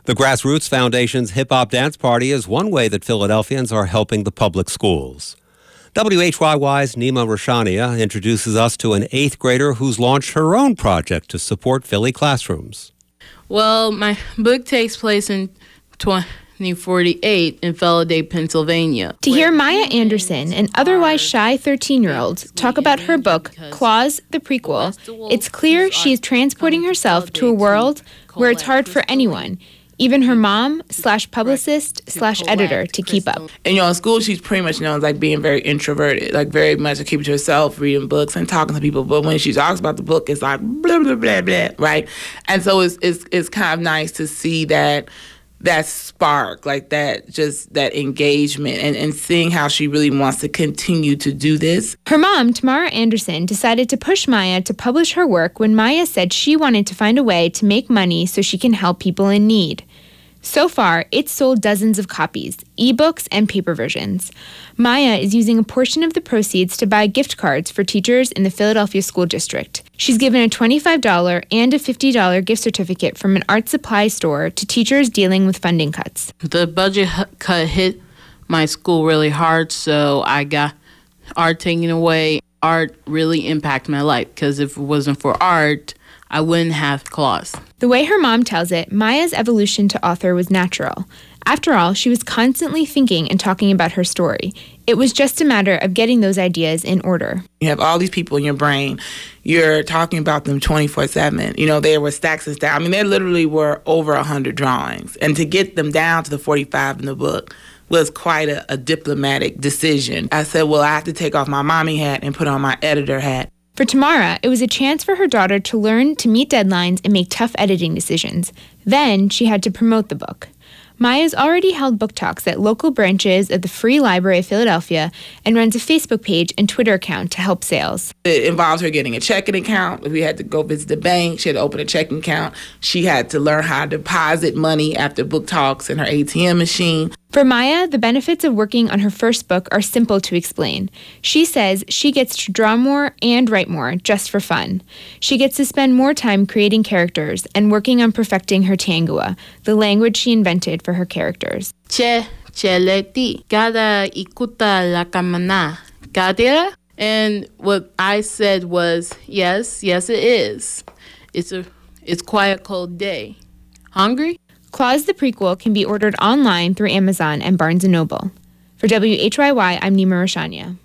The Grassroots Foundation's Hip Hop Dance Party is one way that Philadelphians are helping the public schools. WHYY's Nima Rashania introduces us to an 8th grader who's launched her own project to support Philly classrooms. Well, my book takes place in 2048 in Philadelphia, Pennsylvania. To hear Maya Anderson, an otherwise shy 13-year-old, talk about her book, Claws, the Prequel, it's clear she is transporting herself to a world where it's hard for anyone, even her mom/publicist/editor, to keep up. And, in school, she's pretty much known as, being very introverted, very much to keep it to herself, reading books and talking to people. But when she talks about the book, it's like, blah, blah, blah, blah, right? And so it's kind of nice to see that spark, that engagement, and seeing how she really wants to continue to do this. Her mom, Tamara Anderson, decided to push Maya to publish her work when Maya said she wanted to find a way to make money so she can help people in need. So far, it's sold dozens of copies, ebooks and paper versions. Maya is using a portion of the proceeds to buy gift cards for teachers in the Philadelphia School District. She's given a $25 and a $50 gift certificate from an art supply store to teachers dealing with funding cuts. The budget cut hit my school really hard, so I got art taken away. Art really impacted my life, because if it wasn't for art, I wouldn't have Claws. The way her mom tells it, Maya's evolution to author was natural. After all, she was constantly thinking and talking about her story. It was just a matter of getting those ideas in order. You have all these people in your brain. You're talking about them 24/7. There were stacks and stacks. There literally were over 100 drawings. And to get them down to the 45 in the book was quite a diplomatic decision. I said, well, I have to take off my mommy hat and put on my editor hat. For Tamara, it was a chance for her daughter to learn to meet deadlines and make tough editing decisions. Then she had to promote the book. Maya's already held book talks at local branches of the Free Library of Philadelphia and runs a Facebook page and Twitter account to help sales. It involves her getting a checking account. If we had to go visit the bank, she had to open a checking account. She had to learn how to deposit money after book talks in her ATM machine. For Maya, the benefits of working on her first book are simple to explain. She says she gets to draw more and write more just for fun. She gets to spend more time creating characters and working on perfecting her Tangua, the language she invented for her characters. Che, cheleti, kada ikuta la kamana, kadira? And what I said was, yes, it is. It's quite a cold day. Hungry? Claws the Prequel can be ordered online through Amazon and Barnes & Noble. For WHYY, I'm Nima Rashania.